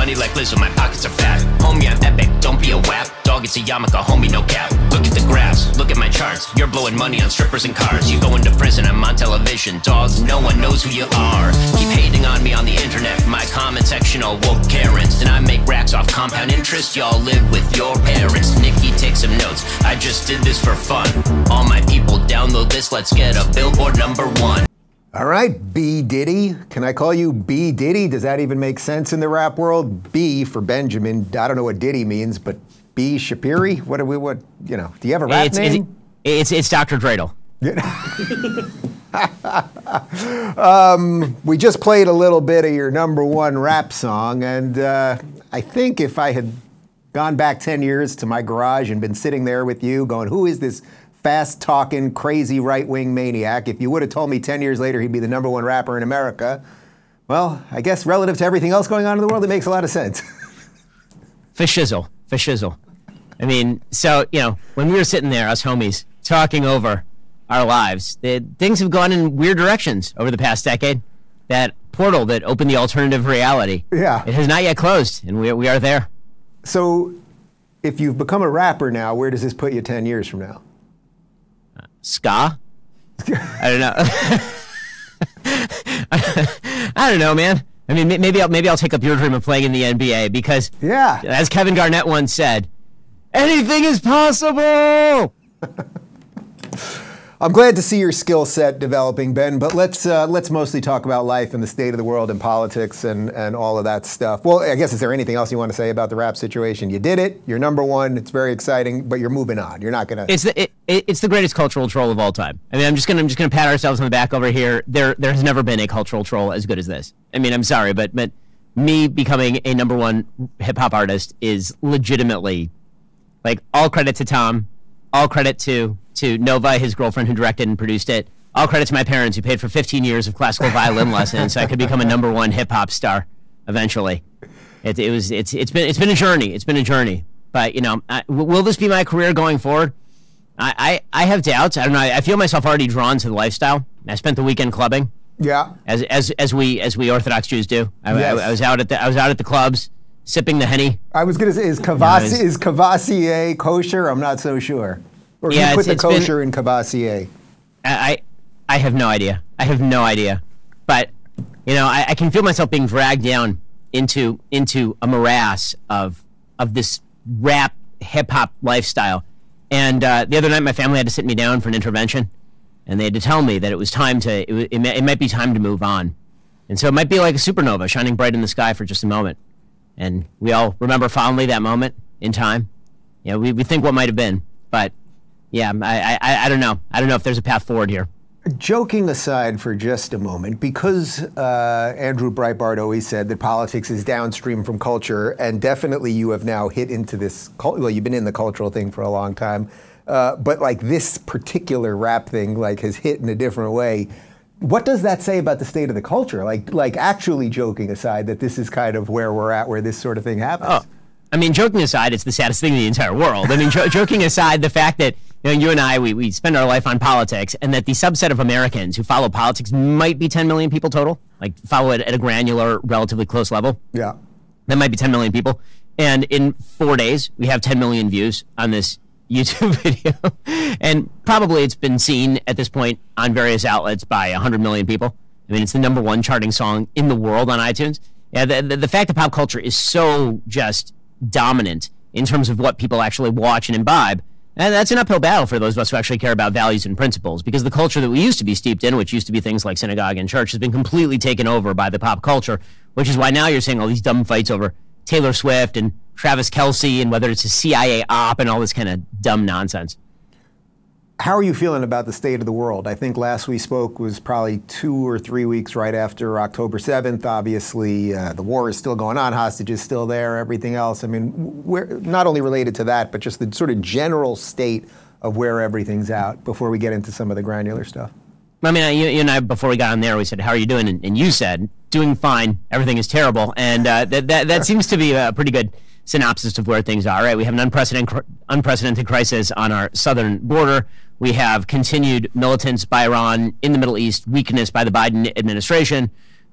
money like Lizzo, my pockets are fat. Homie, I'm epic, don't be a wap. Dog, it's a yarmulke, homie, no cap. Look at the graphs, look at my charts. You're blowing money on strippers and cars. You going to prison, I'm on television. Dogs, no one knows who you are. Keep hating on me on the internet. My comment section all woke Karens. And I make racks off compound interest. Y'all live with your parents. Nikki, take some notes. I just did this for fun. All my people, download this. Let's get a Billboard #1. All right, B. Diddy. Can I call you B. Diddy? Does that even make sense in the rap world? B for Benjamin. I don't know what Diddy means, but B. Shapiri? Do you have a rap name? It's Dr. Dreidel. We just played a little bit of your #1 rap song, and I think if I had gone back 10 years to my garage and been sitting there with you going, who is this fast-talking, crazy right-wing maniac? If you would have told me 10 years later he'd be the #1 rapper in America, well, I guess relative to everything else going on in the world, it makes a lot of sense. For shizzle. I mean, so, when we were sitting there, us homies, talking over our lives, things have gone in weird directions over the past decade. That portal that opened the alternative reality. Yeah. It has not yet closed, and we are there. So, if you've become a rapper now, where does this put you 10 years from now? Ska? I don't know. I don't know, man. I mean, maybe I'll take up your dream of playing in the NBA because, as Kevin Garnett once said, anything is possible. I'm glad to see your skill set developing, Ben, but let's mostly talk about life and the state of the world and politics and all of that stuff. Well, I guess, is there anything else you want to say about the rap situation? You did it. You're #1. It's very exciting, but you're moving on. You're not going to... It's the greatest cultural troll of all time. I mean, I'm just gonna pat ourselves on the back over here. There has never been a cultural troll as good as this. I mean, I'm sorry, but me becoming a #1 hip-hop artist is legitimately, like, all credit to Tom, all credit to Nova, his girlfriend who directed and produced it. All credit to my parents who paid for 15 years of classical violin lessons so I could become a #1 hip hop star eventually. It's been a journey. It's been a journey. But will this be my career going forward? I have doubts. I don't know. I feel myself already drawn to the lifestyle. I spent the weekend clubbing. Yeah. As we Orthodox Jews do. I was out at the clubs sipping the Henny. I was going to say, is Cavassier kosher? I'm not so sure. Or you put the kosher in Cavassier? I have no idea. But, I can feel myself being dragged down into a morass of this rap hip-hop lifestyle. And the other night, my family had to sit me down for an intervention. And they had to tell me that it was time it might be time to move on. And so it might be like a supernova shining bright in the sky for just a moment. And we all remember fondly that moment in time. We think what might have been. But, yeah, I don't know. I don't know if there's a path forward here. Joking aside for just a moment, because Andrew Breitbart always said that politics is downstream from culture, and definitely you have now hit into this, you've been in the cultural thing for a long time, but like this particular rap thing has hit in a different way. What does that say about the state of the culture? Like actually joking aside that this is kind of where we're at, where this sort of thing happens. Oh, I mean, joking aside, it's the saddest thing in the entire world. I mean, joking aside, the fact that you and I, we spend our life on politics, and that the subset of Americans who follow politics might be 10 million people total, like follow it at a granular, relatively close level. Yeah. That might be 10 million people. And in 4 days, we have 10 million views on this YouTube video. And probably it's been seen at this point on various outlets by 100 million people. I mean, it's the #1 charting song in the world on iTunes. Yeah, the fact that pop culture is so just dominant in terms of what people actually watch and imbibe, and that's an uphill battle for those of us who actually care about values and principles, because the culture that we used to be steeped in, which used to be things like synagogue and church, has been completely taken over by the pop culture, which is why now you're seeing all these dumb fights over Taylor Swift and Travis Kelce and whether it's a CIA op and all this kind of dumb nonsense. How are you feeling about the state of the world? I think last we spoke was probably 2 or 3 weeks right after October 7th. Obviously, the war is still going on, hostages still there, everything else. I mean, we're not only related to that, but just the sort of general state of where everything's at before we get into some of the granular stuff. I mean, you and I, before we got on there, we said, how are you doing? And you said, doing fine, everything is terrible. And that seems to be a pretty good synopsis of where things are, right? We have an unprecedented crisis on our southern border. We have continued militants by Iran in the Middle East, weakness by the Biden administration.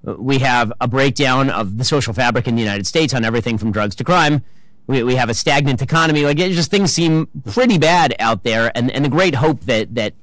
We have a breakdown of the social fabric in the United States on everything from drugs to crime. We have a stagnant economy. Like, it just, things seem pretty bad out there. And the great hope that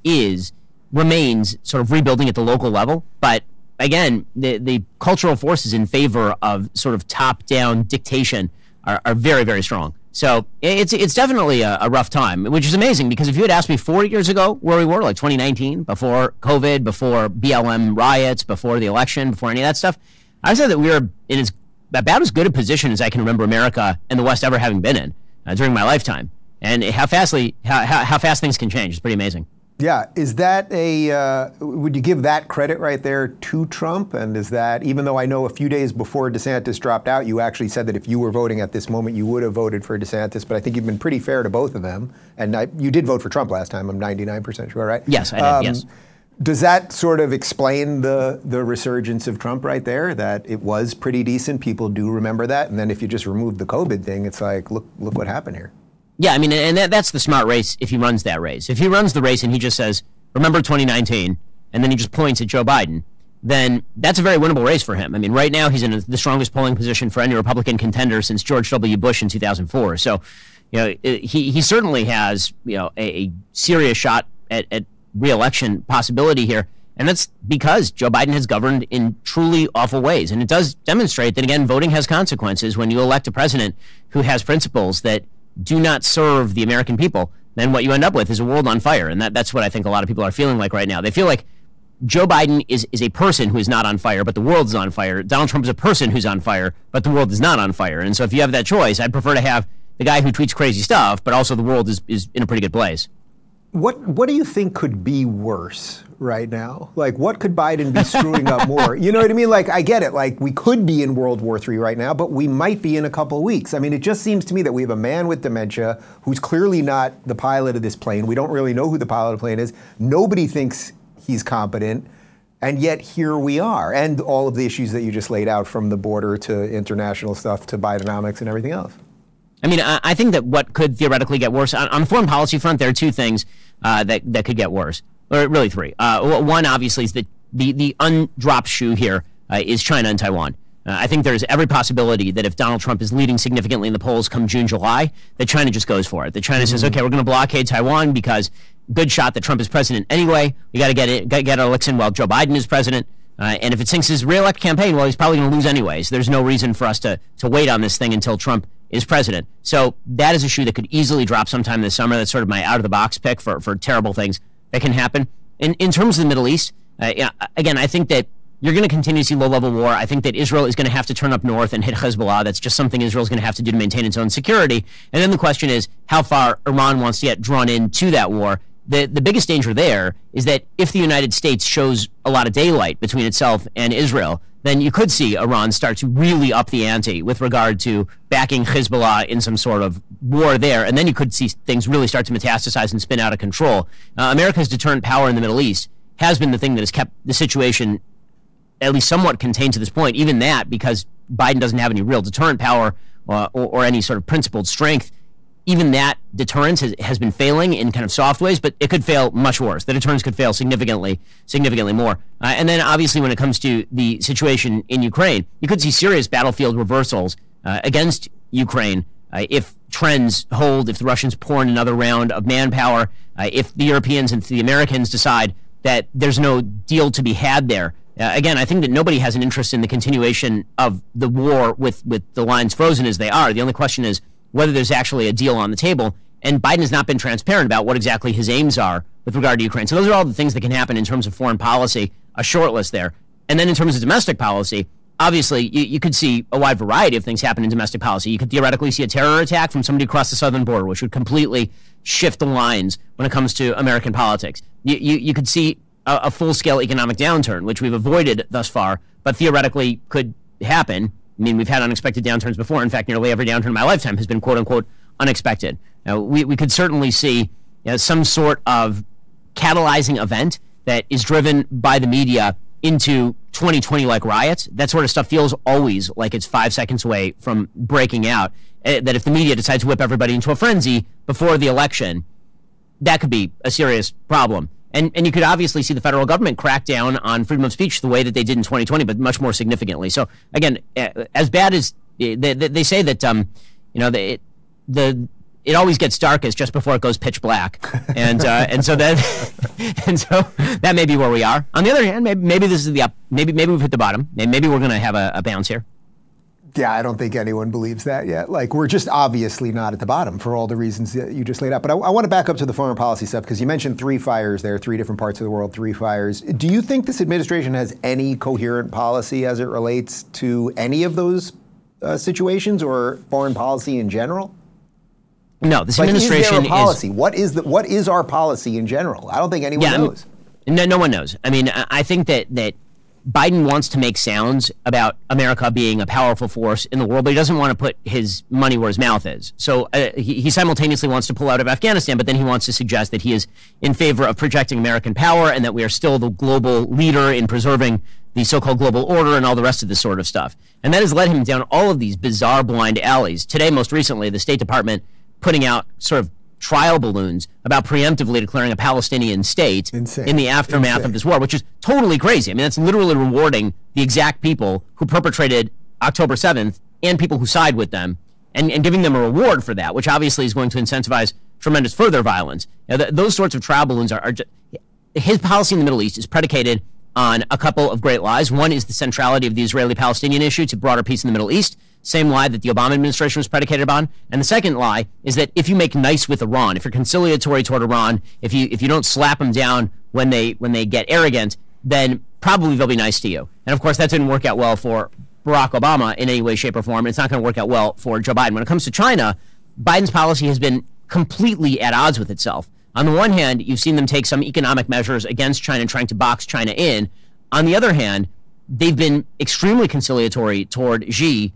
remains sort of rebuilding at the local level. But again, the cultural forces in favor of sort of top-down dictation are very, very strong. So it's definitely a rough time, which is amazing, because if you had asked me 4 years ago where we were, like 2019, before COVID, before BLM riots, before the election, before any of that stuff, I said that we were in about as good a position as I can remember America and the West ever having been in during my lifetime. And how fast things can change is pretty amazing. Yeah, is that would you give that credit right there to Trump? And is that, even though I know a few days before DeSantis dropped out, you actually said that if you were voting at this moment, you would have voted for DeSantis, but I think you've been pretty fair to both of them. And you did vote for Trump last time, I'm 99% sure, right? Yes, I did, yes. Does that sort of explain the resurgence of Trump right there, that it was pretty decent, people do remember that, and then if you just remove the COVID thing, it's like, look what happened here. Yeah, I mean, and that's the smart race if he runs that race. If he runs the race and he just says, remember 2019, and then he just points at Joe Biden, then that's a very winnable race for him. I mean, right now he's in the strongest polling position for any Republican contender since George W. Bush in 2004. So, he certainly has, a serious shot at re-election possibility here. And that's because Joe Biden has governed in truly awful ways. And it does demonstrate that, again, voting has consequences. When you elect a president who has principles that do not serve the American people, then what you end up with is a world on fire. And that's what I think a lot of people are feeling like right now. They feel like Joe Biden is a person who is not on fire, but the world is on fire. Donald Trump is a person who's on fire, but the world is not on fire. And so if you have that choice, I'd prefer to have the guy who tweets crazy stuff, but also the world is in a pretty good place. What do you think could be worse right now? Like, what could Biden be screwing up more? You know what I mean? Like, I get it. Like, we could be in World War III right now, but we might be in a couple weeks. I mean, it just seems to me that we have a man with dementia who's clearly not the pilot of this plane. We don't really know who the pilot of the plane is. Nobody thinks he's competent. And yet here we are. And all of the issues that you just laid out, from the border to international stuff to Bidenomics and everything else. I mean, I think that what could theoretically get worse, on the foreign policy front, there are two things that could get worse, or really three. One, obviously, is that the undropped shoe here is China and Taiwan. I think there's every possibility that if Donald Trump is leading significantly in the polls come June, July, that China just goes for it. That China says, okay, we're going to blockade Taiwan because good shot that Trump is president anyway. We got to get our licks in while Joe Biden is president. And if it sinks his re-elect campaign, well, he's probably going to lose anyway. So there's no reason for us to wait on this thing until Trump is president. So that is a shoe that could easily drop sometime this summer. That's sort of my out-of-the-box pick for terrible things that can happen. In terms of the Middle East, again, I think that you're going to continue to see low-level war. I think that Israel is going to have to turn up north and hit Hezbollah. That's just something Israel's going to have to do to maintain its own security. And then the question is how far Iran wants to get drawn into that war. The biggest danger there is that if the United States shows a lot of daylight between itself and Israel, then you could see Iran start to really up the ante with regard to backing Hezbollah in some sort of war there. And then you could see things really start to metastasize and spin out of control. America's deterrent power in the Middle East has been the thing that has kept the situation at least somewhat contained to this point. Even that, because Biden doesn't have any real deterrent power or any sort of principled strength, even that deterrence has been failing in kind of soft ways, but it could fail much worse. The deterrence could fail significantly more. And then obviously when it comes to the situation in Ukraine, you could see serious battlefield reversals against Ukraine if trends hold, if the Russians pour in another round of manpower, if the Europeans and the Americans decide that there's no deal to be had there. Again, I think that nobody has an interest in the continuation of the war with the lines frozen as they are. The only question is whether there's actually a deal on the table. And Biden has not been transparent about what exactly his aims are with regard to Ukraine. So those are all the things that can happen in terms of foreign policy, a short list there. And then in terms of domestic policy, obviously you could see a wide variety of things happen in domestic policy. You could theoretically see a terror attack from somebody across the southern border, which would completely shift the lines when it comes to American politics. You could see a full-scale economic downturn, which we've avoided thus far, but theoretically could happen. I mean, we've had unexpected downturns before. In fact, nearly every downturn in my lifetime has been quote-unquote unexpected. Now, we could certainly see some sort of catalyzing event that is driven by the media into 2020-like riots. That sort of stuff feels always like it's 5 seconds away from breaking out. That if the media decides to whip everybody into a frenzy before the election, that could be a serious problem. And you could obviously see the federal government crack down on freedom of speech the way that they did in 2020, but much more significantly. So again, as bad as they say that, it always gets darkest just before it goes pitch black, and so that may be where we are. On the other hand, maybe this is maybe we've hit the bottom. Maybe we're going to have a bounce here. Yeah, I don't think anyone believes that yet. Like, we're just obviously not at the bottom for all the reasons that you just laid out. But I want to back up to the foreign policy stuff, because you mentioned 3 fires there, 3 different parts of the world, 3 fires. Do you think this administration has any coherent policy as it relates to any of those situations, or foreign policy in general? No, this administration is there a policy? What is our policy in general? I don't think anyone knows. No one knows. I mean, I think that Biden wants to make sounds about America being a powerful force in the world, but he doesn't want to put his money where his mouth is. So he simultaneously wants to pull out of Afghanistan, but then he wants to suggest that he is in favor of projecting American power and that we are still the global leader in preserving the so-called global order and all the rest of this sort of stuff. And that has led him down all of these bizarre blind alleys. Today, most recently, the State Department putting out sort of trial balloons about preemptively declaring a Palestinian state in the aftermath of this war, which is totally crazy. I mean, that's literally rewarding the exact people who perpetrated October 7th and people who side with them, and giving them a reward for that, which obviously is going to incentivize tremendous further violence. Those sorts of trial balloons are just, his policy in the Middle East is predicated on a couple of great lies. One is the centrality of the Israeli-Palestinian issue to broader peace in the Middle East. Same lie that the Obama administration was predicated upon. And the second lie is that if you make nice with Iran, if you're conciliatory toward Iran, if you don't slap them down when they get arrogant, then probably they'll be nice to you. And of course, that didn't work out well for Barack Obama in any way, shape, or form. It's not going to work out well for Joe Biden. When it comes to China, Biden's policy has been completely at odds with itself. On the one hand, you've seen them take some economic measures against China, trying to box China in. On the other hand, they've been extremely conciliatory toward Xi,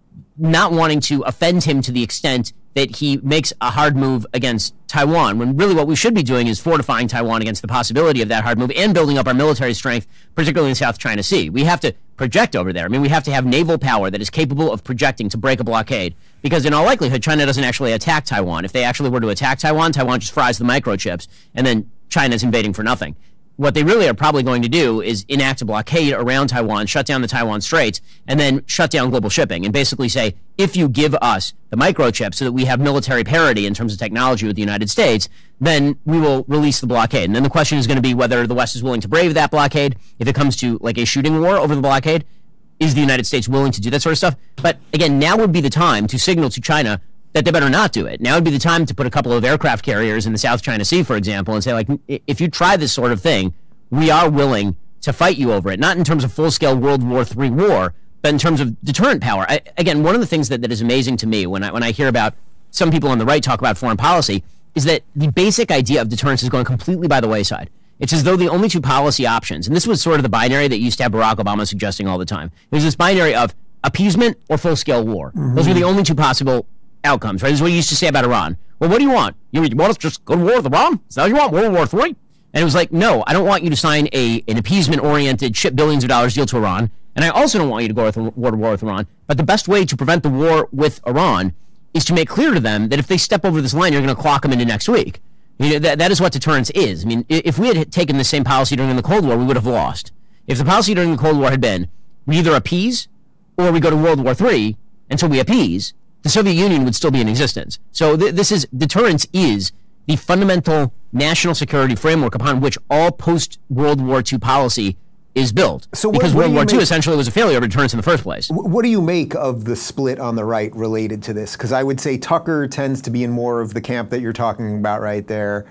not wanting to offend him to the extent that he makes a hard move against Taiwan, when really what we should be doing is fortifying Taiwan against the possibility of that hard move and building up our military strength, particularly in the South China Sea. We have to project over there. I mean, we have to have naval power that is capable of projecting to break a blockade, because in all likelihood, China doesn't actually attack Taiwan. If they actually were to attack Taiwan, Taiwan just fries the microchips, and then China's invading for nothing. What they really are probably going to do is enact a blockade around Taiwan, shut down the Taiwan Straits, and then shut down global shipping, and basically say, if you give us the microchips so that we have military parity in terms of technology with the United States, then we will release the blockade. And then the question is going to be whether the West is willing to brave that blockade. If it comes to like a shooting war over the blockade, is the United States willing to do that sort of stuff? But again, now would be the time to signal to China that they better not do it. Now would be the time to put a couple of aircraft carriers in the South China Sea, for example, and say, like, if you try this sort of thing, we are willing to fight you over it. Not in terms of full-scale World War III war, but in terms of deterrent power. Again, one of the things that is amazing to me when I hear about some people on the right talk about foreign policy is that the basic idea of deterrence is going completely by the wayside. It's as though the only two policy options, and this was sort of the binary that used to have Barack Obama suggesting all the time. There's this binary of appeasement or full-scale war. Mm-hmm. Those were the only two possible outcomes, right? This is what he used to say about Iran. Well, what do you want? You want us to just go to war with Iran? Is that what you want? World War III? And it was like, no, I don't want you to sign an appeasement-oriented, ship billions of dollars deal to Iran. And I also don't want you to go to war with Iran. But the best way to prevent the war with Iran is to make clear to them that if they step over this line, you're going to clock them into next week. You know, that is what deterrence is. I mean, if we had taken the same policy during the Cold War, we would have lost. If the policy during the Cold War had been, we either appease or we go to World War III until we appease, the Soviet Union would still be in existence. So deterrence is the fundamental national security framework upon which all post-World War II policy is built. So because World War II essentially was a failure of deterrence in the first place. What do you make of the split on the right related to this? Because I would say Tucker tends to be in more of the camp that you're talking about right there,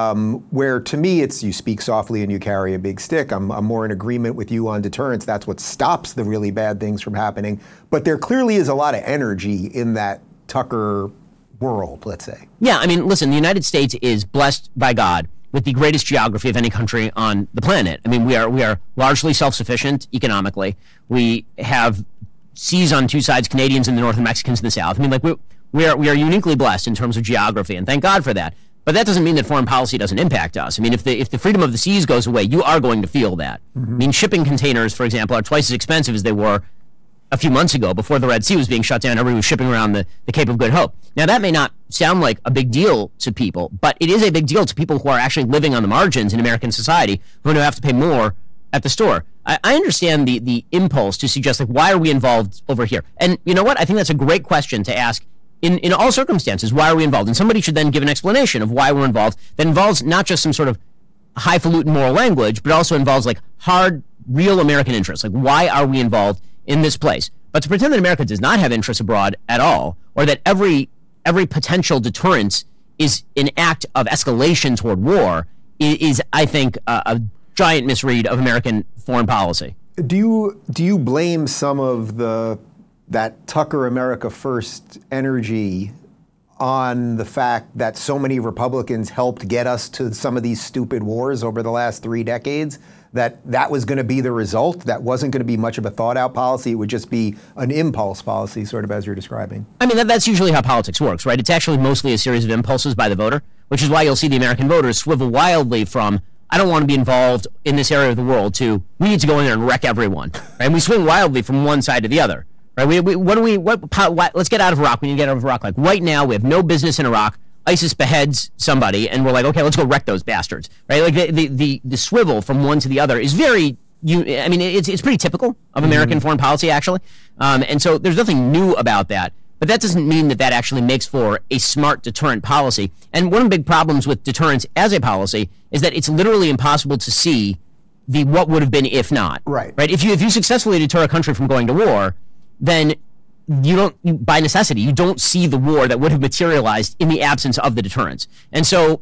where to me it's you speak softly and you carry a big stick. I'm more in agreement with you on deterrence. That's what stops the really bad things from happening. But there clearly is a lot of energy in that Tucker world, let's say. Yeah, I mean, listen, the United States is blessed by God with the greatest geography of any country on the planet. I mean, we are largely self-sufficient economically. We have seas on two sides, Canadians in the north and Mexicans in the south. I mean, like we are uniquely blessed in terms of geography, and thank God for that. But that doesn't mean that foreign policy doesn't impact us. I mean, if the freedom of the seas goes away, you are going to feel that. Mm-hmm. I mean, shipping containers, for example, are twice as expensive as they were a few months ago, before the Red Sea was being shut down, everybody was shipping around the Cape of Good Hope. Now, that may not sound like a big deal to people, but it is a big deal to people who are actually living on the margins in American society, who are going to have to pay more at the store. I understand the impulse to suggest, like, why are we involved over here? And you know what? I think that's a great question to ask in all circumstances. Why are we involved? And somebody should then give an explanation of why we're involved that involves not just some sort of highfalutin moral language, but also involves, like, hard, real American interests. Like, why are we involved in this place? But to pretend that America does not have interests abroad at all, or that every potential deterrence is an act of escalation toward war, is I think, a giant misread of American foreign policy. Do you blame some of that Tucker America First energy on the fact that so many Republicans helped get us to some of these stupid wars over the last 3 decades? That was going to be the result? That wasn't going to be much of a thought-out policy? It would just be an impulse policy, sort of as you're describing? I mean, that's usually how politics works, right? It's actually mostly a series of impulses by the voter, which is why you'll see the American voters swivel wildly from, I don't want to be involved in this area of the world, to, we need to go in there and wreck everyone. Right? And we swing wildly from one side to the other. Right? Let's get out of Iraq. We need to get out of Iraq. Like, right now, we have no business in Iraq. ISIS beheads somebody, and we're like, okay, let's go wreck those bastards. Right? Like, the swivel from one to the other is very, it's pretty typical of American foreign policy, actually. And so there's nothing new about that. But that doesn't mean that actually makes for a smart deterrent policy. And one of the big problems with deterrence as a policy is that it's literally impossible to see what would have been if not. Right. If you successfully deter a country from going to war, then by necessity, you don't see the war that would have materialized in the absence of the deterrence. And so,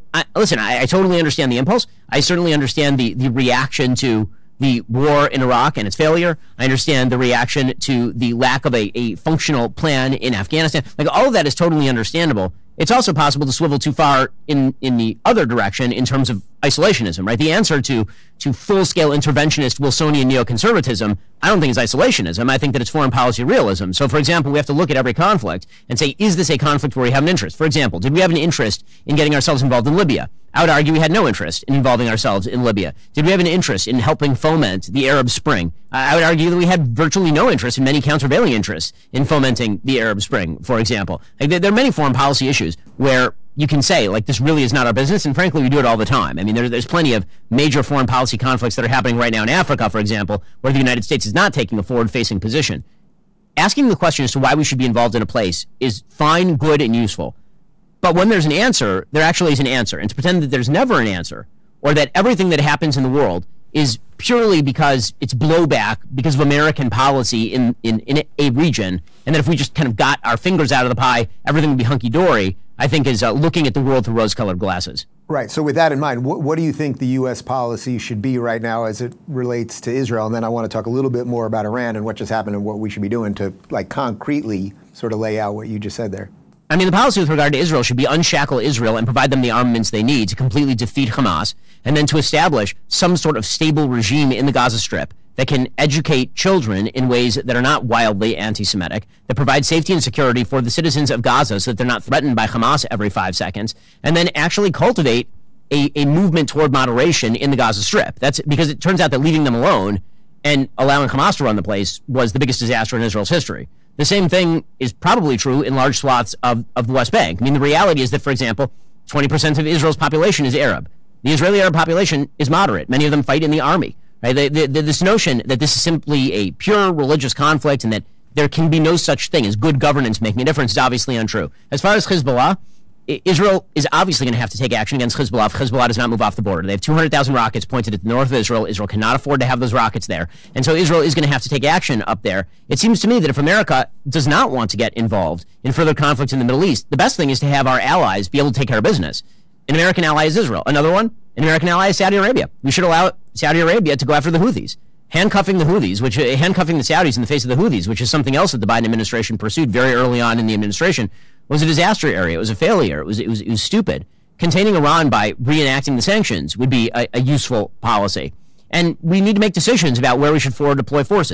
I totally understand the impulse. I certainly understand the reaction to the war in Iraq and its failure. I understand the reaction to the lack of a functional plan in Afghanistan. Like, all of that is totally understandable. It's also possible to swivel too far in the other direction in terms of isolationism, right? The answer to full-scale interventionist Wilsonian neoconservatism, I don't think is isolationism. I think that it's foreign policy realism. So, for example, we have to look at every conflict and say, is this a conflict where we have an interest? For example, did we have an interest in getting ourselves involved in Libya? I would argue we had no interest in involving ourselves in Libya. Did we have an interest in helping foment the Arab Spring? I would argue that we had virtually no interest, in many countervailing interests, in fomenting the Arab Spring, for example. Like, there are many foreign policy issues where you can say, like, this really is not our business, and frankly, we do it all the time. I mean, there's plenty of major foreign policy conflicts that are happening right now in Africa, for example, where the United States is not taking a forward-facing position. Asking the question as to why we should be involved in a place is fine, good, and useful. But when there's an answer, there actually is an answer. And to pretend that there's never an answer, or that everything that happens in the world is purely because it's blowback because of American policy in a region, and that if we just kind of got our fingers out of the pie, everything would be hunky-dory, I think is looking at the world through rose-colored glasses. Right. So with that in mind, what do you think the U.S. policy should be right now as it relates to Israel? And then I want to talk a little bit more about Iran and what just happened and what we should be doing to, like, concretely sort of lay out what you just said there. I mean, the policy with regard to Israel should be unshackle Israel and provide them the armaments they need to completely defeat Hamas, and then to establish some sort of stable regime in the Gaza Strip that can educate children in ways that are not wildly anti-Semitic, that provide safety and security for the citizens of Gaza so that they're not threatened by Hamas every 5 seconds, and then actually cultivate a movement toward moderation in the Gaza Strip. That's because it turns out that leaving them alone and allowing Hamas to run the place was the biggest disaster in Israel's history. The same thing is probably true in large swaths of the West Bank. I mean, the reality is that, for example, 20% of Israel's population is Arab. The Israeli Arab population is moderate. Many of them fight in the army. Right? This notion that this is simply a pure religious conflict and that there can be no such thing as good governance making a difference is obviously untrue. As far as Hezbollah, Israel is obviously going to have to take action against Hezbollah if Hezbollah does not move off the border. They have 200,000 rockets pointed at the north of Israel. Israel cannot afford to have those rockets there. And so Israel is going to have to take action up there. It seems to me that if America does not want to get involved in further conflicts in the Middle East, the best thing is to have our allies be able to take care of business. An American ally is Israel. Another one, an American ally is Saudi Arabia. We should allow Saudi Arabia to go after the Houthis. Handcuffing the Saudis in the face of the Houthis, which is something else that the Biden administration pursued very early on in the administration, was a disaster area. It was a failure. It was stupid. Containing Iran by reenacting the sanctions would be a useful policy. And we need to make decisions about where we should forward deploy forces.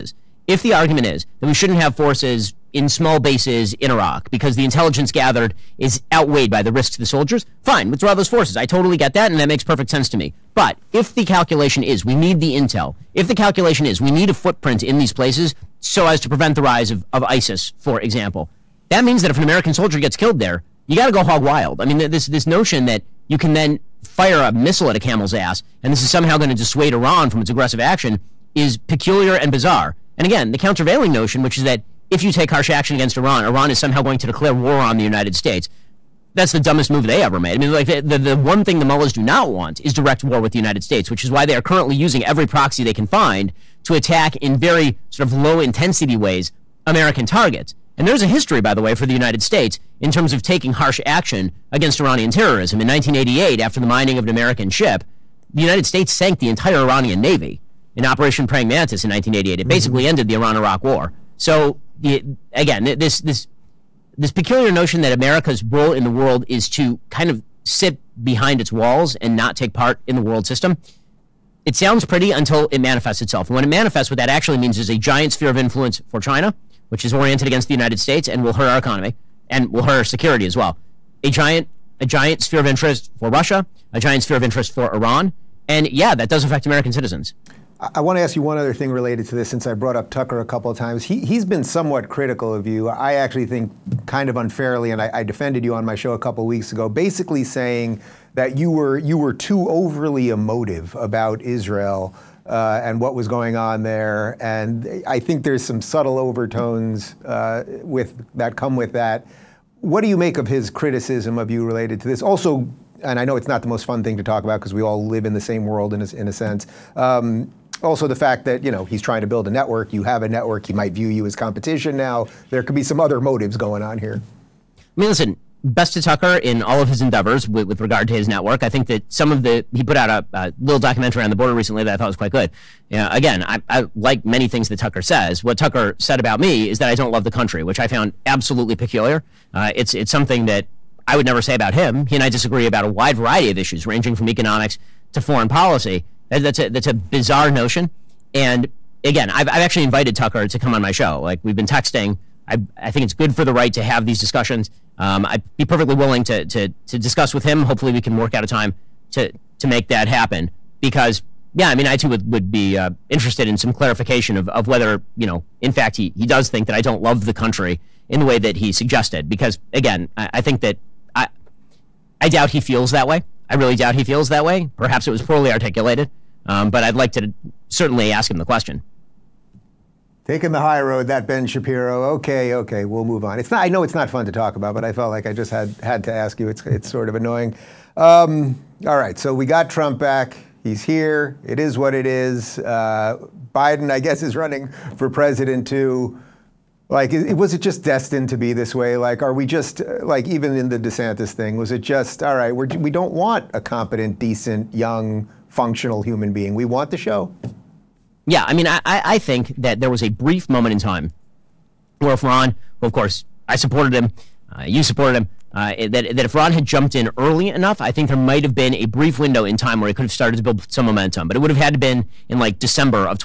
if the argument is that we shouldn't have forces in small bases in Iraq because the intelligence gathered is outweighed by the risks to the soldiers, fine, withdraw those forces. I totally get that, and that makes perfect sense to me. But if the calculation is we need the intel, if the calculation is we need a footprint in these places so as to prevent the rise of ISIS, for example, that means that if an American soldier gets killed there, you got to go hog wild. I mean, this notion that you can then fire a missile at a camel's ass and this is somehow going to dissuade Iran from its aggressive action is peculiar and bizarre. And again, the countervailing notion, which is that if you take harsh action against Iran, Iran is somehow going to declare war on the United States. That's the dumbest move they ever made. I mean, like the one thing the mullahs do not want is direct war with the United States, which is why they are currently using every proxy they can find to attack in very sort of low intensity ways American targets. And there's a history, by the way, for the United States in terms of taking harsh action against Iranian terrorism. In 1988, after the mining of an American ship, the United States sank the entire Iranian Navy in Operation Praying Mantis in 1988. It basically ended the Iran-Iraq War. So, again, this peculiar notion that America's role in the world is to kind of sit behind its walls and not take part in the world system, it sounds pretty until it manifests itself. And when it manifests, what that actually means is a giant sphere of influence for China, which is oriented against the United States and will hurt our economy and will hurt our security as well. A giant sphere of interest for Russia, a giant sphere of interest for Iran, and yeah, that does affect American citizens. I want to ask you one other thing related to this, since I brought up Tucker a couple of times. He's been somewhat critical of you. I actually think kind of unfairly, and I defended you on my show a couple of weeks ago, basically saying that you were too overly emotive about Israel and what was going on there. And I think there's some subtle overtones come with that. What do you make of his criticism of you related to this? Also, and I know it's not the most fun thing to talk about because we all live in the same world in a sense. Also the fact that, he's trying to build a network. You have a network. He might view you as competition now. There could be some other motives going on here. I mean, listen, best to Tucker in all of his endeavors with regard to his network. I think that he put out a little documentary on the border recently that I thought was quite good. Again, I like many things that Tucker says. What Tucker said about me is that I don't love the country, which I found absolutely peculiar. It's something that I would never say about him. He and I disagree about a wide variety of issues, ranging from economics to foreign policy. That's a bizarre notion. And again, I've actually invited Tucker to come on my show. Like, we've been texting. I think it's good for the right to have these discussions. I'd be perfectly willing to discuss with him. Hopefully we can work out a time to make that happen. Because, yeah, I mean, I too would be interested in some clarification of whether, in fact, he does think that I don't love the country in the way that he suggested. Because, again, I think that I doubt he feels that way. I really doubt he feels that way. Perhaps it was poorly articulated. But I'd like to certainly ask him the question. Taking the high road, that Ben Shapiro. Okay, we'll move on. I know it's not fun to talk about, but I felt like I just had to ask you. It's sort of annoying. All right, so we got Trump back. He's here. It is what it is. Biden, I guess, is running for president too. Like, was it just destined to be this way? Like, are we just, like, even in the DeSantis thing, was it just, all right, we don't want a competent, decent, young, functional human being. We want the show. Yeah, I mean, I think that there was a brief moment in time where if Ron, well, of course, I supported him, you supported him, that if Ron had jumped in early enough, I think there might have been a brief window in time where he could have started to build some momentum. But it would have had to been in, like, December of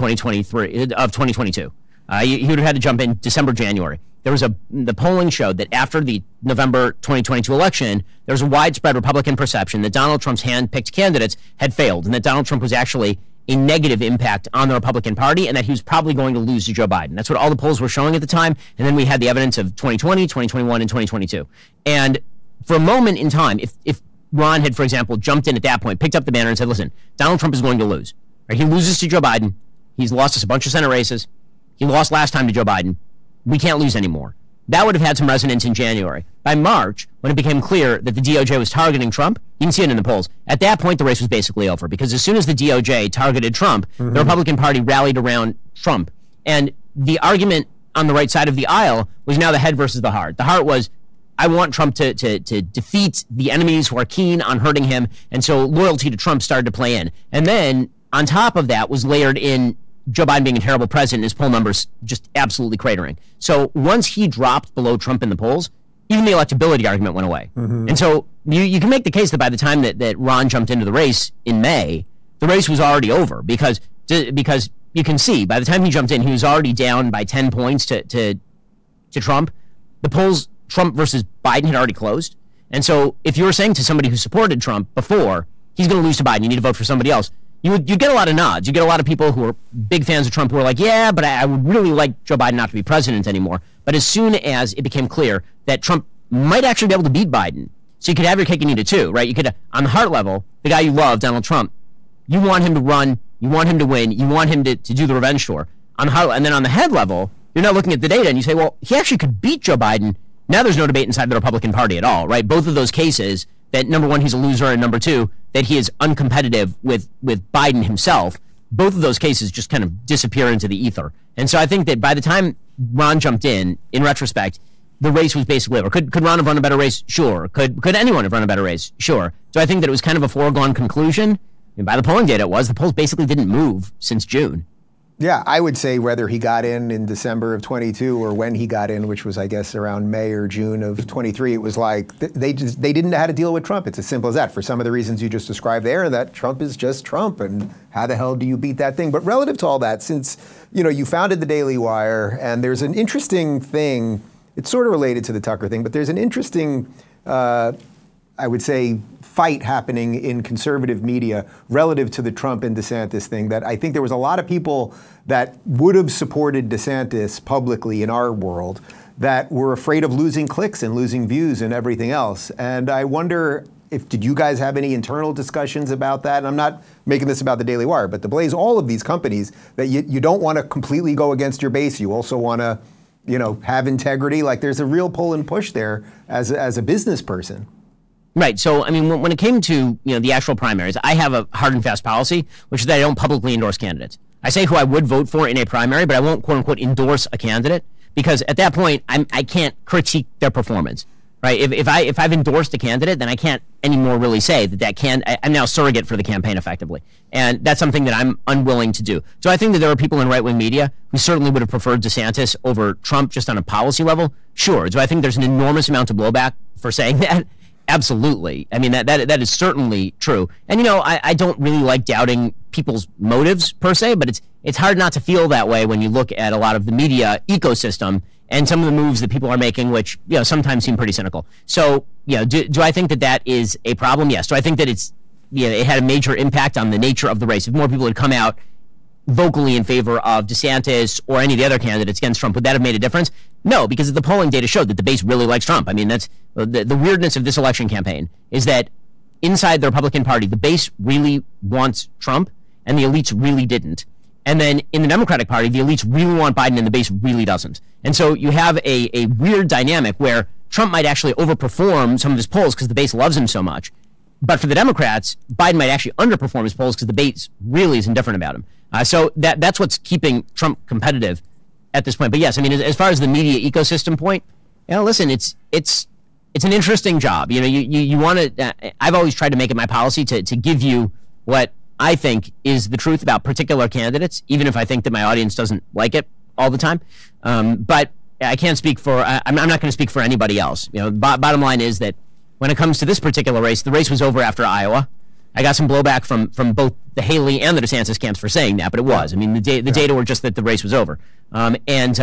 2022. He would have had to jump in December, January. The polling showed that after the November 2022 election, there was a widespread Republican perception that Donald Trump's hand-picked candidates had failed and that Donald Trump was actually a negative impact on the Republican Party and that he was probably going to lose to Joe Biden. That's what all the polls were showing at the time. And then we had the evidence of 2020, 2021, and 2022. And for a moment in time, if Ron had, for example, jumped in at that point, picked up the banner and said, listen, Donald Trump is going to lose. Right? He loses to Joe Biden. He's lost us a bunch of Senate races. He lost last time to Joe Biden. We can't lose anymore. That would have had some resonance in January. By March, when it became clear that the DOJ was targeting Trump, you can see it in the polls. At that point, the race was basically over because as soon as the DOJ targeted Trump, the Republican Party rallied around Trump. And the argument on the right side of the aisle was now the head versus the heart. The heart was, I want Trump to defeat the enemies who are keen on hurting him. And so loyalty to Trump started to play in. And then on top of that was layered in Joe Biden being a terrible president, his poll numbers just absolutely cratering. So once he dropped below Trump in the polls, even the electability argument went away. And so you can make the case that by the time that Ron jumped into the race in May, the race was already over because you can see by the time he jumped in, he was already down by 10 points to Trump. The polls, Trump versus Biden, had already closed. And so if you were saying to somebody who supported Trump before, he's going to lose to Biden, you need to vote for somebody else, you'd get a lot of nods. You get a lot of people who are big fans of Trump who are like, yeah, but I would really like Joe Biden not to be president anymore. But as soon as it became clear that Trump might actually be able to beat Biden, so you could have your cake and eat it too, right? You could, on the heart level, the guy you love, Donald Trump, you want him to run, you want him to win, you want him to do the revenge tour. On the heart, and then on the head level, you're not looking at the data and you say, well, he actually could beat Joe Biden. Now there's no debate inside the Republican Party at all, right? Both of those cases, that number one, he's a loser, and number two, that he is uncompetitive with Biden himself, both of those cases just kind of disappear into the ether. And so I think that by the time Ron jumped in retrospect, the race was basically over. Could Ron have run a better race? Sure. Could anyone have run a better race? Sure. So I think that it was kind of a foregone conclusion. And by the polling data, it was. The polls basically didn't move since June. Yeah, I would say whether he got in December of 22 or when he got in, which was, I guess, around May or June of 23, it was like they didn't know how to deal with Trump. It's as simple as that. For some of the reasons you just described there, that Trump is just Trump, and how the hell do you beat that thing? But relative to all that, since you founded the Daily Wire, and there's an interesting thing. It's sort of related to the Tucker thing, but there's an interesting, I would say, fight happening in conservative media relative to the Trump and DeSantis thing, that I think there was a lot of people that would have supported DeSantis publicly in our world that were afraid of losing clicks and losing views and everything else. And I wonder did you guys have any internal discussions about that? And I'm not making this about the Daily Wire, but the Blaze, all of these companies, that you don't want to completely go against your base. You also want to have integrity. Like, there's a real pull and push there as a business person. Right. So, I mean, when it came to, the actual primaries, I have a hard and fast policy, which is that I don't publicly endorse candidates. I say who I would vote for in a primary, but I won't, quote unquote, endorse a candidate, because at that point, I can't critique their performance. Right. If I've endorsed a candidate, then I can't anymore really say I'm now a surrogate for the campaign effectively. And that's something that I'm unwilling to do. So I think that there are people in right-wing media who certainly would have preferred DeSantis over Trump just on a policy level. Sure. Do I think there's an enormous amount of blowback for saying that? Absolutely. I mean, that is certainly true. And, I don't really like doubting people's motives per se, but it's hard not to feel that way when you look at a lot of the media ecosystem and some of the moves that people are making, which, sometimes seem pretty cynical. So, do I think that is a problem? Yes. Do I think that it had a major impact on the nature of the race? If more people had come out vocally in favor of DeSantis or any of the other candidates against Trump, would that have made a difference? No, because the polling data showed that the base really likes Trump. I mean, that's the weirdness of this election campaign, is that inside the Republican Party, the base really wants Trump and the elites really didn't. And then in the Democratic Party, the elites really want Biden and the base really doesn't. And so you have a weird dynamic where Trump might actually overperform some of his polls because the base loves him so much. But for the Democrats, Biden might actually underperform his polls because the base really is indifferent about him. So that's what's keeping Trump competitive at this point. But yes, I mean, as far as the media ecosystem point, listen, it's an interesting job. You want to. I've always tried to make it my policy to give you what I think is the truth about particular candidates, even if I think that my audience doesn't like it all the time. But I can't speak for. I'm not going to speak for anybody else. Bottom line is that when it comes to this particular race, the race was over after Iowa. I got some blowback from both the Haley and the DeSantis camps for saying that, but it was. I mean, the data were just that the race was over. The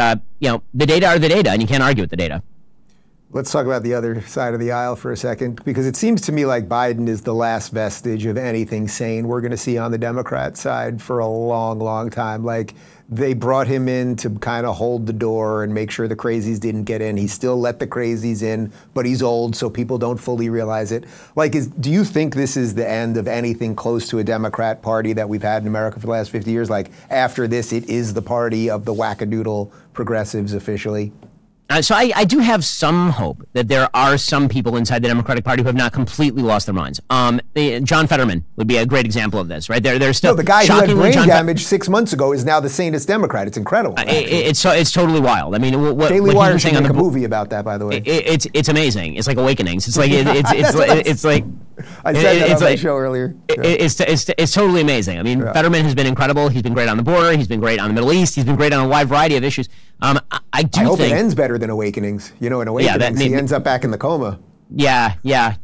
data are the data, and you can't argue with the data. Let's talk about the other side of the aisle for a second, because it seems to me like Biden is the last vestige of anything sane we're going to see on the Democrat side for a long, long time. Like, they brought him in to kind of hold the door and make sure the crazies didn't get in. He still let the crazies in, but he's old, so people don't fully realize it. Like, do you think this is the end of anything close to a Democrat Party that we've had in America for the last 50 years? Like, after this, it is the party of the wackadoodle progressives officially? So I do have some hope that there are some people inside the Democratic Party who have not completely lost their minds. John Fetterman would be a great example of this, right? There's still the guy who had brain damage 6 months ago is now the sanest Democrat. It's incredible. It's totally wild. I mean, Daily Wire should make a movie about that, by the way. It's amazing. It's like Awakenings. It's like it's like. I said that on my show earlier. It's totally amazing. I mean, Fetterman has been incredible. He's been great on the border. He's been great on the Middle East. He's been great on a wide variety of issues. I hope it ends better than Awakenings. In Awakenings, he ends up back in the coma. Yeah.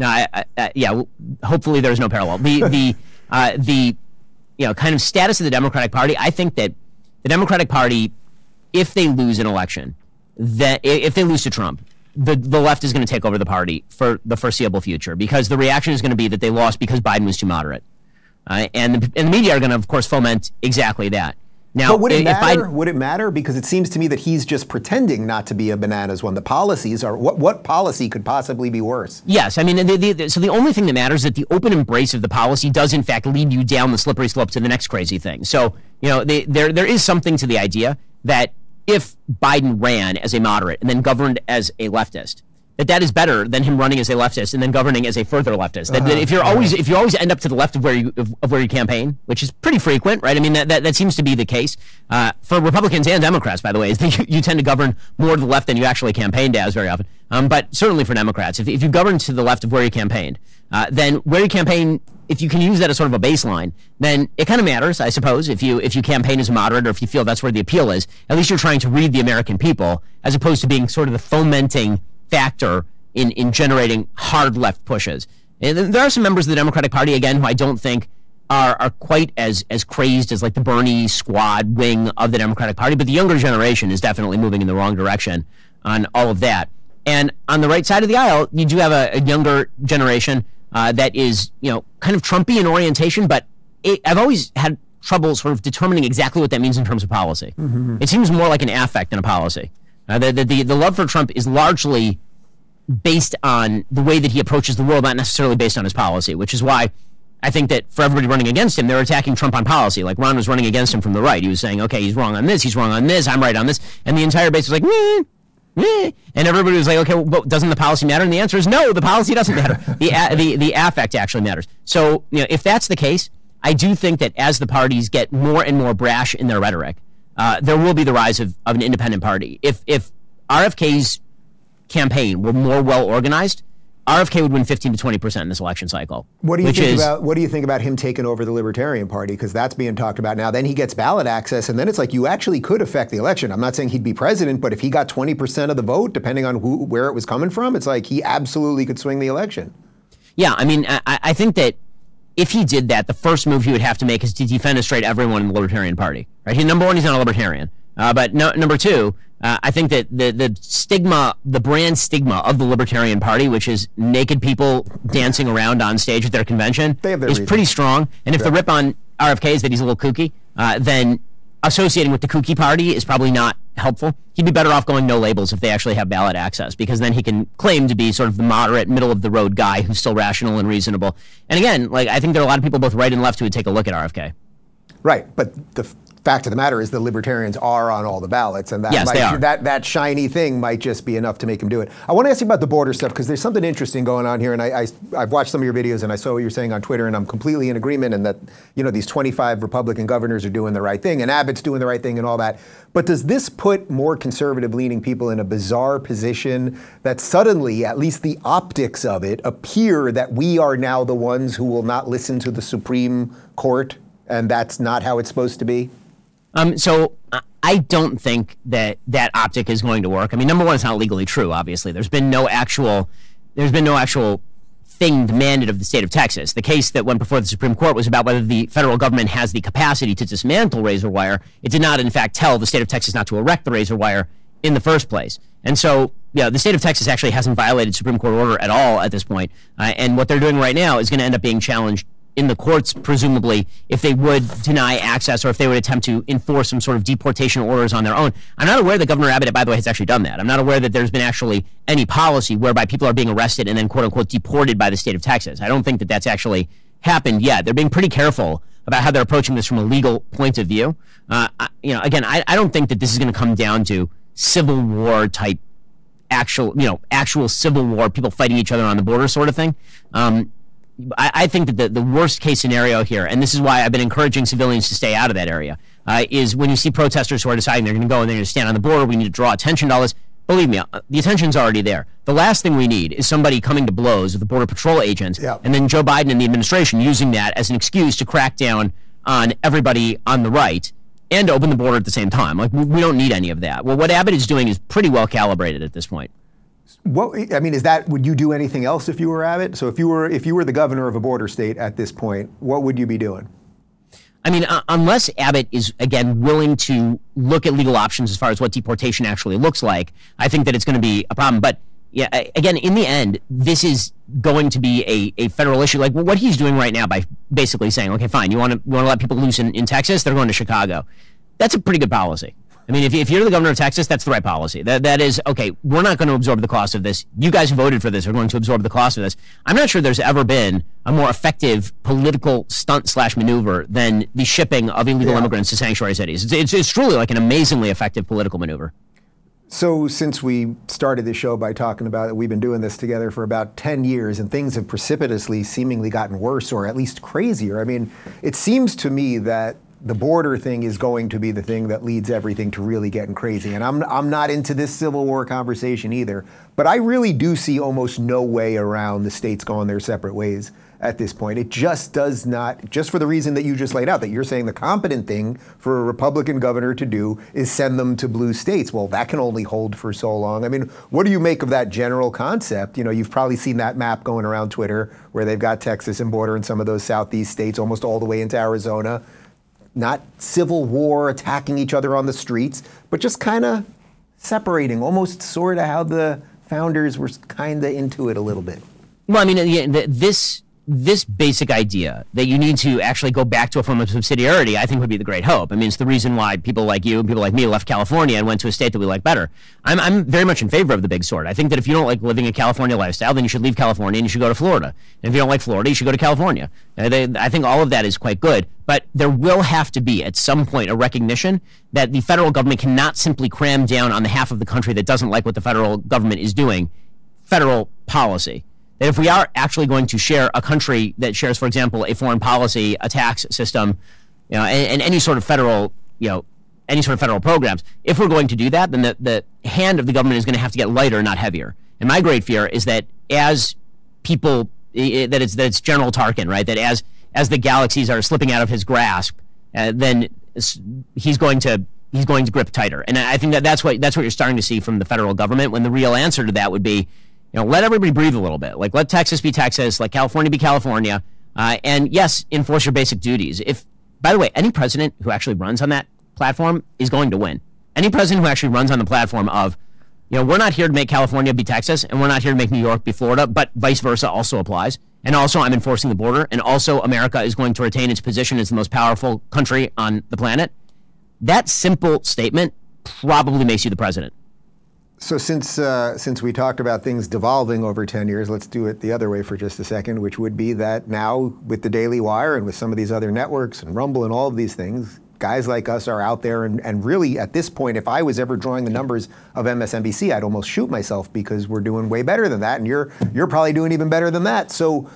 No, hopefully there's no parallel. The kind of status of the Democratic Party, I think that the Democratic Party, if they lose an election, that if they lose to Trump, the left is going to take over the party for the foreseeable future, because the reaction is going to be that they lost because Biden was too moderate. And the media are going to, of course, foment exactly that. Now, but would it matter? Would it matter? Because it seems to me that he's just pretending not to be a bananas one. The policies are, what policy could possibly be worse? Yes. I mean, so the only thing that matters is that the open embrace of the policy does, in fact, lead you down the slippery slope to the next crazy thing. So, there is something to the idea that if Biden ran as a moderate and then governed as a leftist, that is better than him running as a leftist and then governing as a further leftist. That if you always end up to the left of where you campaign, which is pretty frequent, right? I mean, that seems to be the case for Republicans and Democrats, by the way. Is that you tend to govern more to the left than you actually campaigned as very often. But certainly for Democrats, if you govern to the left of where you campaigned, then where you campaign, if you can use that as sort of a baseline, then it kind of matters, I suppose. If you campaign as a moderate, or if you feel that's where the appeal is, at least you're trying to read the American people, as opposed to being sort of the fomenting factor in generating hard left pushes. And there are some members of the Democratic Party, again, who I don't think are quite as crazed as like the Bernie squad wing of the Democratic Party, but the younger generation is definitely moving in the wrong direction on all of that. And on the right side of the aisle, you do have a younger generation that is, kind of Trumpy in orientation, but I've always had trouble sort of determining exactly what that means in terms of policy. Mm-hmm. It seems more like an affect than a policy. The love for Trump is largely based on the way that he approaches the world, not necessarily based on his policy, which is why I think that for everybody running against him, they're attacking Trump on policy. Like Ron was running against him from the right. He was saying, okay, he's wrong on this, I'm right on this. And the entire base was like, meh. And everybody was like, okay, well, doesn't the policy matter? And the answer is no, the policy doesn't matter. The affect actually matters. So, if that's the case, I do think that as the parties get more and more brash in their rhetoric, there will be the rise of an independent party. If RFK's campaign were more well organized, RFK would win 15 to 20% in this election cycle. What do you think about him taking over the Libertarian Party? Because that's being talked about now. Then he gets ballot access, and then it's like you actually could affect the election. I'm not saying he'd be president, but if he got 20% of the vote, depending on where it was coming from, it's like he absolutely could swing the election. Yeah, I mean, I think that if he did that, the first move he would have to make is to defenestrate everyone in the Libertarian Party. Right? Number one, he's not a libertarian. But number two, I think that the stigma, the brand stigma of the Libertarian Party, which is naked people dancing around on stage at their convention, is pretty strong. And if the rip on RFK is that he's a little kooky, then associating with the kooky party is probably not helpful. He'd be better off going no labels if they actually have ballot access, because then he can claim to be sort of the moderate, middle of the road guy who's still rational and reasonable. And again, I think there are a lot of people both right and left who would take a look at RFK. Right, but the fact of the matter is the Libertarians are on all the ballots, and that shiny thing might just be enough to make him do it. I want to ask you about the border stuff, because there's something interesting going on here, and I've watched some of your videos, and I saw what you're saying on Twitter, and I'm completely in agreement, and that these 25 Republican governors are doing the right thing, and Abbott's doing the right thing, and all that. But does this put more conservative-leaning people in a bizarre position that suddenly, at least the optics of it, appear that we are now the ones who will not listen to the Supreme Court, and that's not how it's supposed to be? So I don't think that optic is going to work. I mean, number one, it's not legally true, obviously. There's been no actual thing demanded of the state of Texas. The case that went before the Supreme Court was about whether the federal government has the capacity to dismantle razor wire. It did not, in fact, tell the state of Texas not to erect the razor wire in the first place. And so, the state of Texas actually hasn't violated Supreme Court order at all at this point. And what they're doing right now is going to end up being challenged in the courts, presumably, if they would deny access or if they would attempt to enforce some sort of deportation orders on their own. I'm not aware that Governor Abbott, by the way, has actually done that. I'm not aware that there's been actually any policy whereby people are being arrested and then, quote unquote, deported by the state of Texas. I don't think that that's actually happened yet. They're being pretty careful about how they're approaching this from a legal point of view. Again, I don't think that this is going to come down to Civil War type, actual Civil War, people fighting each other on the border sort of thing. I think that the worst case scenario here, and this is why I've been encouraging civilians to stay out of that area, is when you see protesters who are deciding they're going to go and they're going to stand on the border, we need to draw attention to all this. Believe me, the attention's already there. The last thing we need is somebody coming to blows with the Border Patrol agents, and then Joe Biden and the administration using that as an excuse to crack down on everybody on the right and open the border at the same time. We don't need any of that. Well, what Abbott is doing is pretty well calibrated at this point. Would you do anything else if you were Abbott? So if you were the governor of a border state at this point, what would you be doing? I mean, unless Abbott is, again, willing to look at legal options as far as what deportation actually looks like, I think that it's going to be a problem. But yeah, again, in the end, this is going to be a federal issue. Like what he's doing right now by basically saying, okay, fine, you want to let people loose in Texas, they're going to Chicago. That's a pretty good policy. I mean, if you're the governor of Texas, that's the right policy. That is, okay, we're not going to absorb the cost of this. You guys who voted for this are going to absorb the cost of this. I'm not sure there's ever been a more effective political stunt/maneuver than the shipping of illegal immigrants to sanctuary cities. It's truly like an amazingly effective political maneuver. So since we started the show by talking about it, we've been doing this together for about 10 years, and things have precipitously seemingly gotten worse, or at least crazier. I mean, it seems to me that the border thing is going to be the thing that leads everything to really getting crazy. And I'm not into this Civil War conversation either, but I really do see almost no way around the states going their separate ways at this point. It just does not, just for the reason that you just laid out, that you're saying the competent thing for a Republican governor to do is send them to blue states. Well, that can only hold for so long. I mean, what do you make of that general concept? You know, you've probably seen that map going around Twitter where they've got Texas and border and some of those southeast states almost all the way into Arizona. Not civil war, attacking each other on the streets, but just kind of separating, almost sort of how the founders were kind of into it a little bit. Well, I mean, this basic idea that you need to actually go back to a form of subsidiarity, I think would be the great hope. I mean, it's the reason why people like you and people like me left California and went to a state that we like better. I'm very much in favor of the big sword. I think that if you don't like living a California lifestyle, then you should leave California and you should go to Florida. And if you don't like Florida, you should go to California. I think all of that is quite good. But there will have to be, at some point, a recognition that the federal government cannot simply cram down on the half of the country that doesn't like what the federal government is doing federal policy. That if we are actually going to share a country that shares, for example, a foreign policy, a tax system, and any sort of federal, any sort of federal programs, if we're going to do that, then the hand of the government is going to have to get lighter, not heavier. And my great fear is that as people, that it's General Tarkin, right? That as the galaxies are slipping out of his grasp, then he's going to grip tighter. And I think that's what you're starting to see from the federal government. When the real answer to that would be, let everybody breathe a little bit. Like, let Texas be Texas, let California be California, and yes, enforce your basic duties. If, by the way, any president who actually runs on that platform is going to win. Any president who actually runs on the platform of, we're not here to make California be Texas, and we're not here to make New York be Florida, but vice versa also applies. And also, I'm enforcing the border, and also America is going to retain its position as the most powerful country on the planet. That simple statement probably makes you the president. So since we talked about things devolving over 10 years, let's do it the other way for just a second, which would be that now with the Daily Wire and with some of these other networks and Rumble and all of these things, guys like us are out there and really at this point, if I was ever drawing the numbers of MSNBC, I'd almost shoot myself because we're doing way better than that, and you're probably doing even better than that. So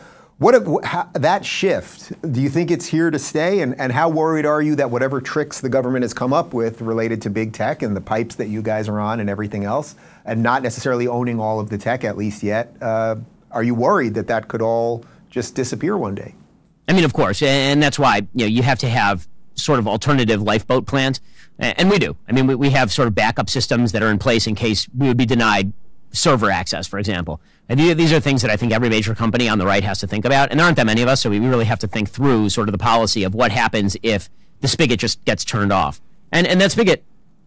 that shift, do you think it's here to stay? And how worried are you that whatever tricks the government has come up with related to big tech and the pipes that you guys are on and everything else, and not necessarily owning all of the tech at least yet, are you worried that could all just disappear one day? I mean, of course, and that's why you have to have sort of alternative lifeboat plans, and we do. I mean, we have sort of backup systems that are in place in case we would be denied server access, for example. And these are things that I think every major company on the right has to think about. And there aren't that many of us, so we really have to think through sort of the policy of what happens if the spigot just gets turned off. And that spigot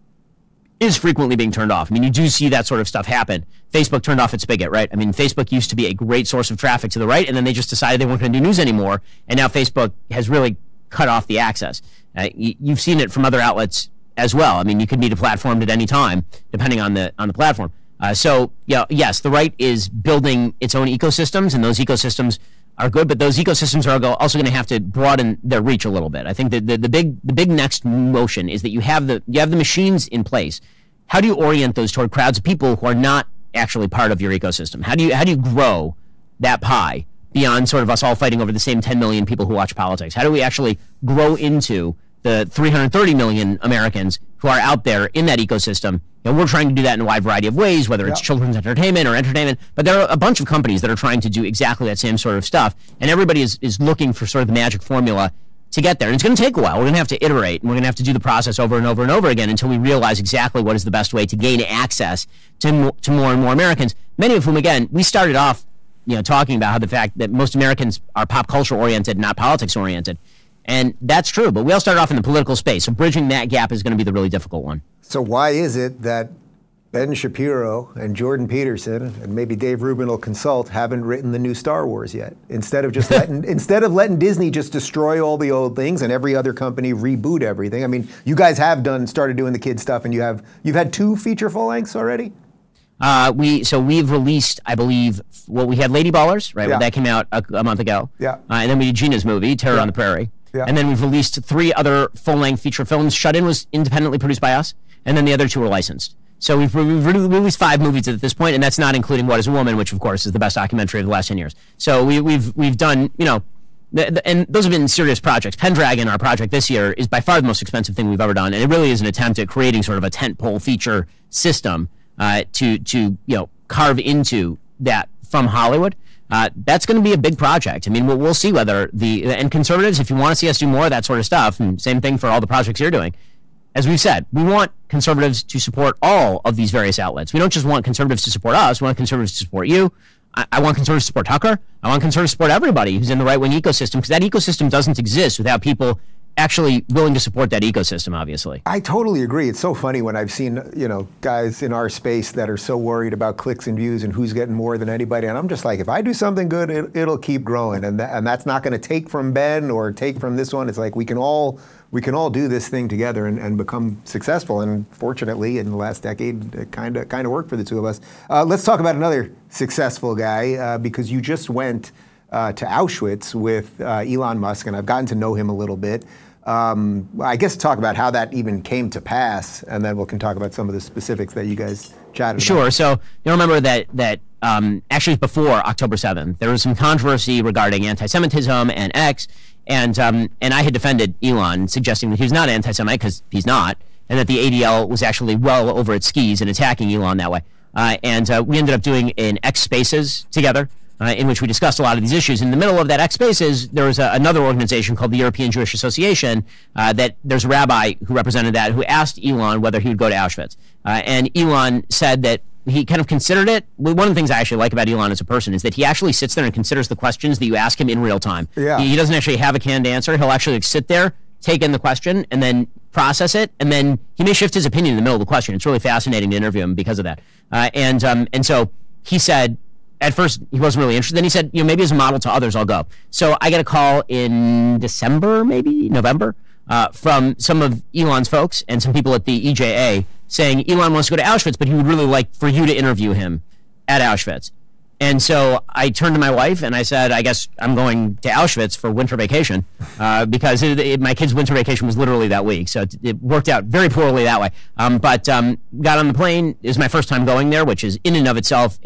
is frequently being turned off. I mean, you do see that sort of stuff happen. Facebook turned off its spigot, right? I mean, Facebook used to be a great source of traffic to the right, and then they just decided they weren't going to do news anymore. And now Facebook has really cut off the access. You've seen it from other outlets as well. I mean, you could be deplatformed at any time, depending on the platform. So, yes, the right is building its own ecosystems, and those ecosystems are good, but those ecosystems are also going to have to broaden their reach a little bit. I think that the big next motion is that you have the machines in place. How do you orient those toward crowds of people who are not actually part of your ecosystem? How do you grow that pie beyond sort of us all fighting over the same 10 million people who watch politics? How do we actually grow into the 330 million Americans who are out there in that ecosystem? And we're trying to do that in a wide variety of ways, whether it's children's entertainment or entertainment. But there are a bunch of companies that are trying to do exactly that same sort of stuff. And everybody is looking for sort of the magic formula to get there. And it's going to take a while. We're going to have to iterate, and we're going to have to do the process over and over and over again until we realize exactly what is the best way to gain access to more and more Americans, many of whom, again, we started off talking about how the fact that most Americans are pop culture oriented, not politics oriented. And that's true, but we all started off in the political space, so bridging that gap is going to be the really difficult one. So why is it that Ben Shapiro and Jordan Peterson and maybe Dave Rubin will consult haven't written the new Star Wars yet? Instead of just letting Disney just destroy all the old things and every other company reboot everything. I mean, you guys have started doing the kid stuff, and you've had 2 feature full lengths already. We've released, I believe, we had Lady Ballers, right? Yeah. That came out a month ago. Yeah. And then we did Gina's movie, Terror on the Prairie. Yeah. And then we've released 3 other full-length feature films. Shut In was independently produced by us, and then the other 2 were licensed. So we've released 5 movies at this point, and that's not including What Is a Woman, which of course is the best documentary of the last 10 years. So we've done, and those have been serious projects. Pendragon, our project this year, is by far the most expensive thing we've ever done, and it really is an attempt at creating sort of a tentpole feature system to carve into that from Hollywood. That's going to be a big project. I mean, we'll see whether and conservatives, if you want to see us do more of that sort of stuff, and same thing for all the projects you're doing. As we've said, we want conservatives to support all of these various outlets. We don't just want conservatives to support us. We want conservatives to support you. I want conservatives to support Tucker. I want conservatives to support everybody who's in the right-wing ecosystem, because that ecosystem doesn't exist without people actually willing to support that ecosystem, obviously. I totally agree. It's so funny when I've seen, guys in our space that are so worried about clicks and views and who's getting more than anybody. And I'm just like, if I do something good, it'll keep growing. And that's not going to take from Ben or take from this one. It's like we can all do this thing together and become successful. And fortunately, in the last decade, it kind of worked for the 2 of us. Let's talk about another successful guy, because you just went to Auschwitz with Elon Musk, and I've gotten to know him a little bit. I guess talk about how that even came to pass, and then we can talk about some of the specifics that you guys chatted about. Sure. So you remember that actually before October 7th, there was some controversy regarding anti-Semitism and X, and I had defended Elon, suggesting that he was not anti-Semite, because he's not, and that the ADL was actually well over its skis in attacking Elon that way. And we ended up doing an X Spaces together, in which we discussed a lot of these issues. In the middle of that X Spaces, there was another organization called the European Jewish Association that there's a rabbi who represented that, who asked Elon whether he would go to Auschwitz. And Elon said that he kind of considered it. One of the things I actually like about Elon as a person is that he actually sits there and considers the questions that you ask him in real time. Yeah. He doesn't actually have a canned answer. He'll actually sit there, take in the question, and then process it, and then he may shift his opinion in the middle of the question. It's really fascinating to interview him because of that. And so he said, at first, he wasn't really interested. Then he said, maybe as a model to others, I'll go. So I get a call in December, maybe November, from some of Elon's folks and some people at the EJA saying Elon wants to go to Auschwitz, but he would really like for you to interview him at Auschwitz. And so I turned to my wife and I said, I guess I'm going to Auschwitz for winter vacation, because my kid's winter vacation was literally that week. So it worked out very poorly that way. But got on the plane. It was my first time going there, which is in and of itself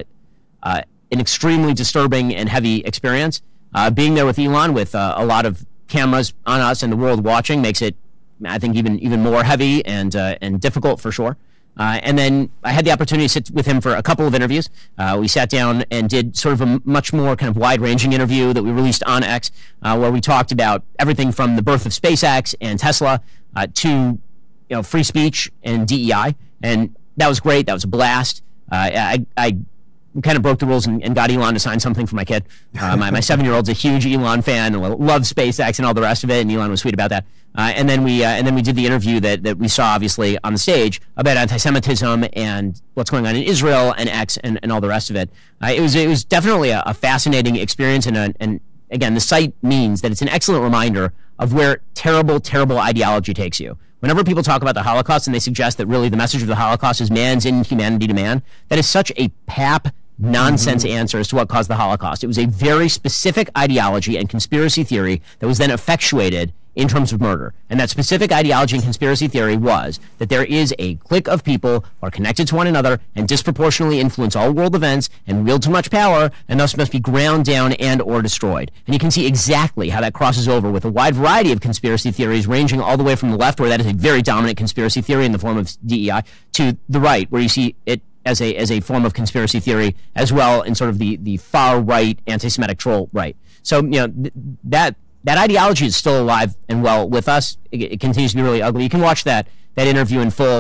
an extremely disturbing and heavy experience. Being there with Elon, with a lot of cameras on us and the world watching, makes it, I think, even more heavy and difficult for sure. And then I had the opportunity to sit with him for a couple of interviews. We sat down and did sort of a much more kind of wide-ranging interview that we released on X, where we talked about everything from the birth of SpaceX and Tesla to free speech and DEI. And that was great. That was a blast. I kind of broke the rules and got Elon to sign something for my kid. My 7-year-old's a huge Elon fan and loves SpaceX and all the rest of it, and Elon was sweet about that. And then we did the interview that we saw obviously on the stage about anti-Semitism and what's going on in Israel and X and all the rest of it. It was definitely a fascinating experience, and again, the site means that it's an excellent reminder of where terrible, terrible ideology takes you. Whenever people talk about the Holocaust and they suggest that really the message of the Holocaust is man's inhumanity to man, that is such a pap nonsense answer as to what caused the Holocaust. It was a very specific ideology and conspiracy theory that was then effectuated in terms of murder. And that specific ideology and conspiracy theory was that there is a clique of people who are connected to one another and disproportionately influence all world events and wield too much power and thus must be ground down and or destroyed. And you can see exactly how that crosses over with a wide variety of conspiracy theories, ranging all the way from the left, where that is a very dominant conspiracy theory in the form of DEI, to the right, where you see it as a form of conspiracy theory as well in sort of the far right anti-Semitic troll right. So that ideology is still alive and well with us. It continues to be really ugly. You can watch that interview in full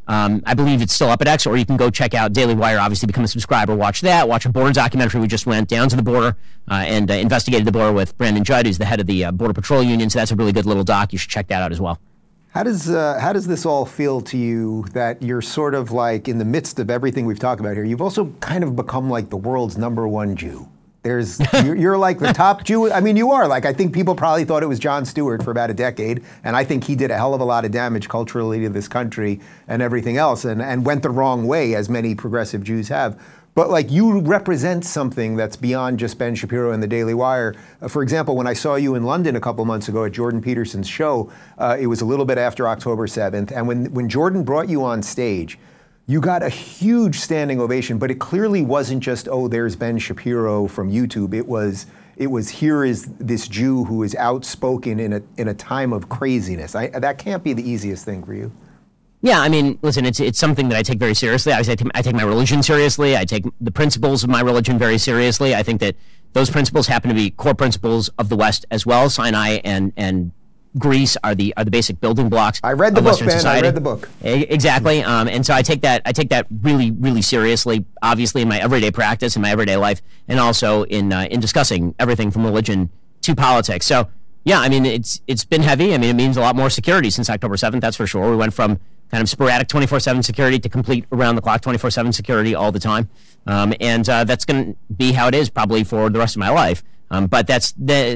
I believe it's still up at X, or you can go check out Daily Wire. Obviously, become a subscriber, watch that. Watch a border documentary. We just went down to the border and investigated the border with Brandon Judd, who's the head of the Border Patrol Union. So that's a really good little doc. You should check that out as well. How does this all feel to you that you're sort of like in the midst of everything we've talked about here? You've also kind of become like the world's #1 Jew. You're like the top Jew. I mean, you are. Like, I think people probably thought it was Jon Stewart for about a decade, and I think he did a hell of a lot of damage culturally to this country and everything else, and went the wrong way, as many progressive Jews have. But like, you represent something that's beyond just Ben Shapiro and the Daily Wire. For example, when I saw you in London a couple months ago at Jordan Peterson's show, it was a little bit after October 7th, and when Jordan brought you on stage, you got a huge standing ovation, but it clearly wasn't just, oh, there's Ben Shapiro from YouTube. It was here is this Jew who is outspoken in a time of craziness. That can't be the easiest thing for you. Yeah, I mean, listen, it's something that I take very seriously. I take my religion seriously. I take the principles of my religion very seriously. I think that those principles happen to be core principles of the West as well. Sinai and Greece are the basic building blocks. I read the of book, Western man. society. I read the book. Exactly, and so I take that really, really seriously. Obviously, in my everyday practice, in my everyday life, and also in discussing everything from religion to politics. So, yeah, I mean, it's been heavy. I mean, it means a lot more security since October 7th. That's for sure. We went from kind of sporadic 24/7 security to complete around-the-clock 24/7 security all the time, and that's going to be how it is probably for the rest of my life. But that's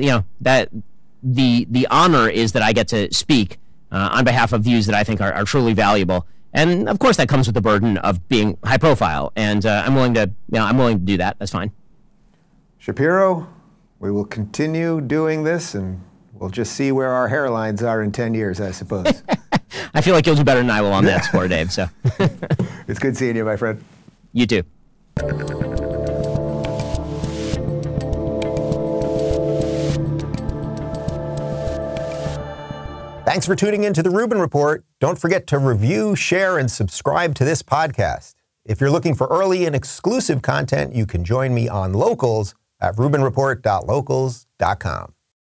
the honor is that I get to speak on behalf of views that I think are truly valuable, and of course that comes with the burden of being high profile. And I'm willing to do that. That's fine. Shapiro, we will continue doing this, and we'll just see where our hairlines are in 10 years, I suppose. I feel like you'll do better than I will on that score, Dave. So it's good seeing you, my friend. You too. Thanks for tuning in to The Rubin Report. Don't forget to review, share, and subscribe to this podcast. If you're looking for early and exclusive content, you can join me on Locals at rubinreport.locals.com.